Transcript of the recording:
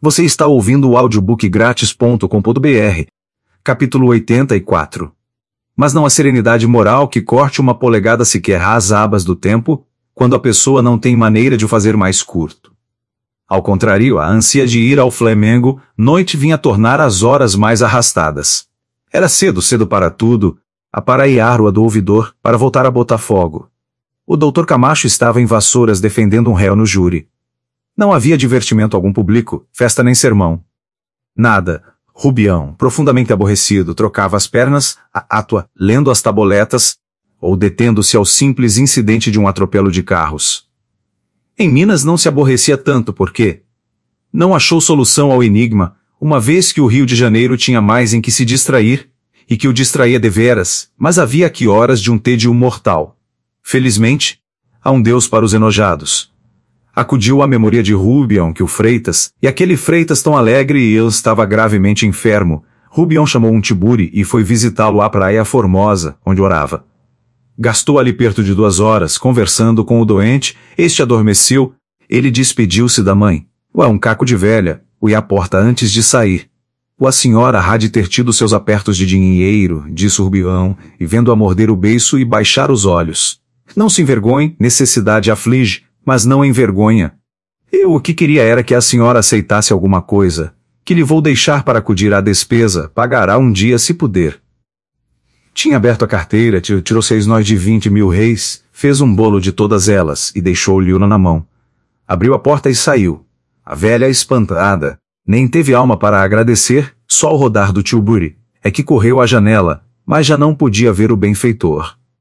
Você está ouvindo o audiobook grátis.com.br, capítulo 84. Mas não há serenidade moral que corte uma polegada sequer às abas do tempo, quando a pessoa não tem maneira de o fazer mais curto. Ao contrário, a ânsia de ir ao Flamengo, noite vinha tornar as horas mais arrastadas. Era cedo para tudo, a paraiar-o do ouvidor, para voltar a Botafogo. O Dr. Camacho estava em Vassouras defendendo um réu no júri. Não havia divertimento algum público, festa nem sermão. Nada. Rubião, profundamente aborrecido, trocava as pernas, átua, lendo as tabuletas, ou detendo-se ao simples incidente de um atropelo de carros. Em Minas não se aborrecia tanto porque não achou solução ao enigma, uma vez que o Rio de Janeiro tinha mais em que se distrair, e que o distraía deveras, mas havia aqui horas de um tédio mortal. Felizmente, há um Deus para os enojados. Acudiu à memória de Rubião que o Freitas, e aquele Freitas tão alegre e ele estava gravemente enfermo. Rubião chamou um tiburi e foi visitá-lo à Praia Formosa, onde orava. Gastou ali perto de 2 horas, conversando com o doente, este adormeceu, ele despediu-se da mãe. Ué, um caco de velha, ui à porta antes de sair. A senhora há de ter tido seus apertos de dinheiro, disse Rubião, e vendo-a morder o beiço e baixar os olhos. Não se envergonhe, necessidade aflige, mas não envergonha. Eu o que queria era que a senhora aceitasse alguma coisa, que lhe vou deixar para acudir à despesa, pagará um dia se puder. Tinha aberto a carteira, tirou 6 nós de 20 mil réis, fez um bolo de todas elas e deixou-lhe na mão. Abriu a porta e saiu. A velha espantada, nem teve alma para agradecer, só ao rodar do tiburi, é que correu à janela, mas já não podia ver o benfeitor.